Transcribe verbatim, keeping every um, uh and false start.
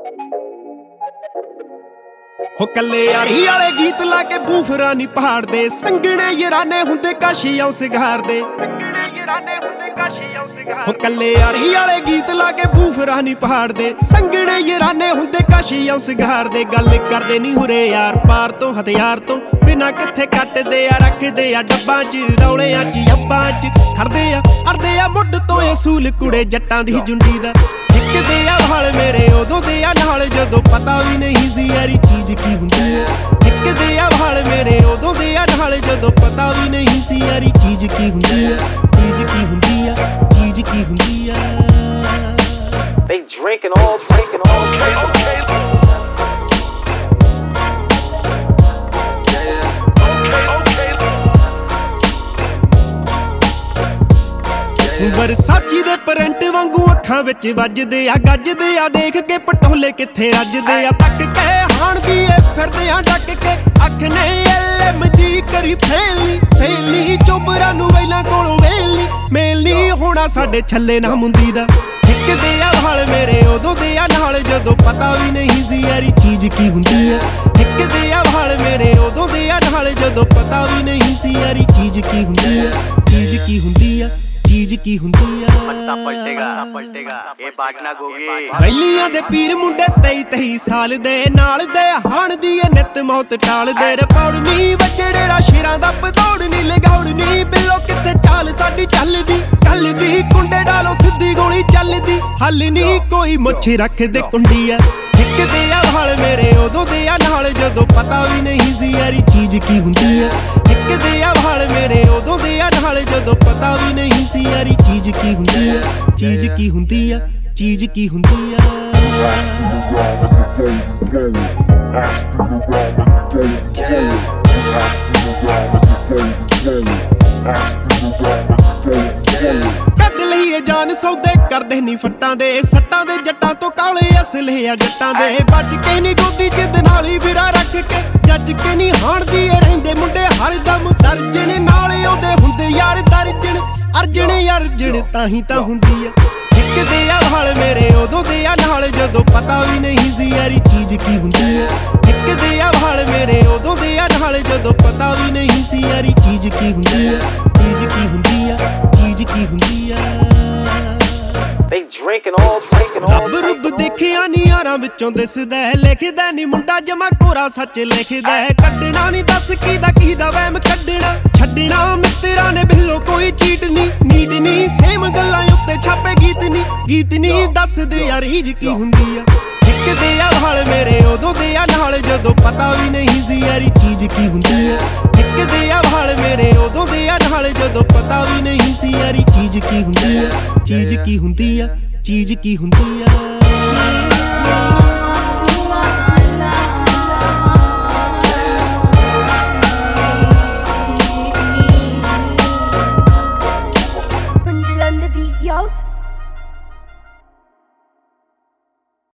ਹੋ ਕੱਲੇ ਯਾਰੀ ਵਾਲੇ ਗੀਤ ਲਾ ਕੇ ਬੂਫਰਾਂ ਨੀ ਪਹਾੜਦੇ, ਸੰਗਣੇ ਯਾਰਾਨੇ ਹੁੰਦੇ ਕਾਸ਼ੀਆਂ ਸਿਗਾਰਦੇ, ਸੰਗਣੇ ਯਾਰਾਨੇ ਹੁੰਦੇ ਕਾਸ਼ੀਆਂ ਸਿਗਾਰਦੇ। ਹੋ ਕੱਲੇ ਯਾਰੀ ਵਾਲੇ ਗੀਤ ਲਾ ਕੇ ਬੂਫਰਾਂ ਨੀ ਪਹਾੜਦੇ, ਸੰਗਣੇ ਯਾਰਾਨੇ ਹੁੰਦੇ ਕਾਸ਼ੀਆਂ ਸਿਗਾਰਦੇ। ਗੱਲ ਕਰਦੇ ਨੀ ਹੁਰੇ ਯਾਰ ਪਾਰ ਤੋਂ ਹਥਿਆਰ ਤੋਂ ਬਿਨਾ ਕਿੱਥੇ ਕੱਟਦੇ ਆ, ਰੱਖਦੇ ਆ ਡੱਬਾਂ ਚ ਰੌਲਿਆਂ ਚ ਅੱਬਾਂ ਚ ਖੜਦੇ ਆ ਅੜਦੇ ਆ ਮੁੱਢ ਤੋਂ ਅਸੂਲ ਕੁੜੇ ਜੱਟਾਂ ਦੀ ਜੁੰਡੀ ਦਾ। ਹਿੱਕਦੇ ਆ ਵਾਲ ਮੇਰੇ ਉਦੋਂ ਦੇ ਆ ਨਾਲ ਜਦੋਂ ਪਤਾ ਵੀ ਨਹੀਂ ਸੀ ਯਾਰੀ ਚੀਜ਼ ਕੀ ਹੁੰਦੀ ਆ। ਹਿੱਕਦੇ ਆ ਵਾਲ ਮੇਰੇ ਉਦੋਂ ਦੇ ਆ ਨਾਲ ਜਦੋਂ ਪਤਾ ਵੀ ਨਹੀਂ ਸੀ ਯਾਰੀ ਚੀਜ਼ ਕੀ ਹੁੰਦੀ ਆ, ਚੀਜ਼ ਕੀ ਹੁੰਦੀ ਆ, ਚੀਜ਼ ਕੀ ਹੁੰਦੀ ਆ। They drinking all, drinking all, drinking all. ਵਰਸਾਚੀ ਦੇ ਪ੍ਰਿੰਟ ਵਾਂਗੂ ਅੱਖਾਂ ਵਿੱਚ ਵੱਜਦੇ ਆ, ਗੱਜਦੇ ਆ ਦੇਖ ਕੇ ਪਟੋਲੇ ਕਿੱਥੇ ਰੱਜਦੇ ਆ। ਤੱਕ ਕੇ ਹਾਣ ਦੀ ਏ ਫਿਰਦੇ ਆ ਡੱਕ ਕੇ, ਅੱਖ ਨੇ ਐਲ ਐਮ ਜੀ ਕਰੀ ਫੇਲੀ ਫੇਲੀ। ਚੋਬਰਾਂ ਨੂੰ ਵੈਲਾਂ ਕੋਲੋਂ ਵੇਲੀ ਮੇਲੀ ਹੋਣਾ ਸਾਡੇ ਛੱਲੇ ਨਾ ਮੁੰਦੀ ਦਾ। ਹਿੱਕਦੇ ਆ ਵਾਲ ਮੇਰੇ ਉਦੋਂ ਦੇ ਆ ਨਾਲ ਜਦੋਂ ਪਤਾ ਵੀ ਨਹੀਂ ਸੀ ਯਾਰੀ ਚੀਜ਼ ਕੀ ਹੁੰਦੀ ਆ। ਹਿੱਕਦੇ ਆ ਵਾਲ ਮੇਰੇ ਉਦੋਂ ਦੇ ਆ ਨਾਲ ਜਦੋਂ ਪਤਾ ਵੀ ਨਹੀਂ ਸੀ ਯਾਰੀ ਚੀਜ਼ ਕੀ ਹੁੰਦੀ ਆ, ਚੀਜ਼ ਕੀ ਹੁੰਦੀ ਆ, ਚੀਜ਼ ਕੀ ਹੁੰਦੀ ਆ। ਪਲਟੇਗਾ ਪਲਟੇਗਾ ਇਹ ਬਾਟਨਾ ਗੋਗੀ। ਵੈਲੀਆਂ ਦੇ ਪੀਰ ਮੁੰਡੇ ਤੇਈ ਤੇਈ ਸਾਲ ਦੇ ਨਾਲ ਦੇ ਹਾਣ ਦੀ ਏ ਨਿੱਤ ਮੌਤ ਟਾਲਦੇ। ਰਪੌੜਨੀ ਵੱਜੜੇ ਰਾ ਸ਼ੇਰਾਂ ਦਾ ਪਦੌੜਨੀ ਲਗਾਉੜਨੀ ਬਿੱਲੋ ਕਿੱਥੇ ਚਾਲ ਸਾਡੀ ਚੱਲਦੀ ਚੱਲਦੀ। ਕੁੰਡੇ ਡਾਲੋ ਸਿੱਧੀ ਗੋਲੀ ਚੱਲਦੀ ਹੱਲ ਨੀ ਕੋਈ ਮੁੱਛ ਰੱਖਦੇ ਕੁੰਡੀ ਆ। ਹਿੱਕਦੇ ਆ ਵਾਲ ਮੇਰੇ ਉਦੋਂ ਦੇ ਆ ਨਾਲ ਜਦੋਂ ਪਤਾ ਵੀ ਨਹੀਂ ਸੀ ਯਾਰੀ ਚੀਜ਼ ਕੀ ਹੁੰਦੀ ਆ। ਹਿੱਕਦੇ ਆ ਵਾਲ ਮੇਰੇ ਉਦੋਂ ਦੇ ਆ ਨਾਲ ਜਦੋਂ ਪਤਾ ਵੀ ਨਹੀਂ ਸੀ ਯਾਰੀ ਚੀਜ਼ ਕੀ ਹੁੰਦੀ ਆ, ਚੀਜ਼ ਕੀ ਹੁੰਦੀ ਆ, ਚੀਜ਼ ਕੀ ਹੁੰਦੀ ਆ। ਕੱਢ ਲਈਏ ਜਾਨ ਸੌਦੇ ਕਰਦੇ ਨੀ ਫੱਟਾਂ ਦੇ, ਸੱਟਾਂ ਦੇ ਜੱਟਾਂ ਤੋਂ ਕਾਲੇ ਅਸਲੇ ਆ ਜੱਟਾਂ ਦੇ। ਬਚ ਕੇ ਨੀ ਗੋਦੀ ਚ ਦਨਾਲੀ ਵਿਰਾ ਰੱਖ ਕੇ, ਜੱਜ ਕੇ ਨੀ ਹਾਣਦੀ ਏ ਰਹਿੰਦੇ ਮੁੰਡੇ ਹਰਦਮ ਦਰਜਣ ਨਾਲ ਉਹਦੇ ਹੁੰਦੇ ਯਾਰ ਦਰਜਣ ਅਰਜਣ ਅਰਜਣ ਤਾਂ ਹੀ ਤਾਂ ਹੁੰਦੀ ਆ। ਹਿੱਕਦੇ ਆ ਵਾਲ ਮੇਰੇ ਉਦੋਂ ਦੇ ਆ ਨਾਲ ਜਦੋਂ ਪਤਾ ਵੀ ਨਹੀਂ ਸੀ ਯਾਰੀ ਚੀਜ਼ ਕੀ ਹੁੰਦੀ ਆ। ਹਿੱਕਦੇ ਆ ਵਾਲ ਮੇਰੇ ਉਦੋਂ ਦੇ ਆ ਨਾਲ ਜਦੋਂ ਪਤਾ ਵੀ ਨਹੀਂ ਸੀ ਯਾਰੀ ਚੀਜ਼ ਕੀ ਹੁੰਦੀ ਆ, ਚੀਜ਼ ਕੀ ਹੁੰਦੀ ਆ, ਚੀਜ਼ ਕੀ ਹੁੰਦੀ ਆ। They drinking all, drinking all. ਰੱਬ ਰੁੱਬ ਦੇਖਿਆ ਨੀ ਯਾਰਾਂ ਵਿੱਚੋਂ ਦਿਸਦਾ, ਲਿਖਦਾ ਨੀ ਮੁੰਡਾ ਜਮਾ ਕੋਰਾ ਸੱਚ ਲਿਖਦਾ। ਕੱਢਣਾ ਨੀ ਦੱਸ ਕੀਦਾ ਕੀਦਾ ਵਹਿਮ ਕੱਢਣਾ, ਛੱਡਣਾ ਮਿੱਤਰਾਂ ਨੇ ਬਿੱਲੋ ਕੋਈ ਚੀਟ ਨੀ ਨੀਟ ਨੀ। ਸੇਮ ਗੱਲਾਂ ਉੱਤੇ ਛਾਪੇ ਗੀਤ ਨੀ ਗੀਤ ਨੀ ਦੱਸਦੇ ਯਾਰ ਰੀਝ ਕੀ ਹੁੰਦੀ ਆ। ਹਿੱਕਦੇ ਆ ਵਾਲ ਮੇਰੇ ਉਦੋਂ ਦੇ ਆ ਨਾਲ ਜਦੋਂ ਪਤਾ ਵੀ ਨਹੀਂ ਸੀ ਯਾਰੀ ਚੀਜ਼ ਕੀ ਹੁੰਦੀ ਆ। ਹਿੱਕਦੇ ਆ ਵਾਲ ਮੇਰੇ ਉਦੋਂ ਦੇ ਆ ਨਾਲ ਜਦੋਂ ਪਤਾ ਵੀ ਨਹੀਂ ਸੀ ਯਾਰੀ ਚੀਜ਼ ਕੀ ਹੁੰਦੀ ਆ, ਚੀਜ਼ ਕੀ ਹੁੰਦੀ ਆ, ਚੀਜ਼ ਕੀ ਹੁੰਦੀ ਆ।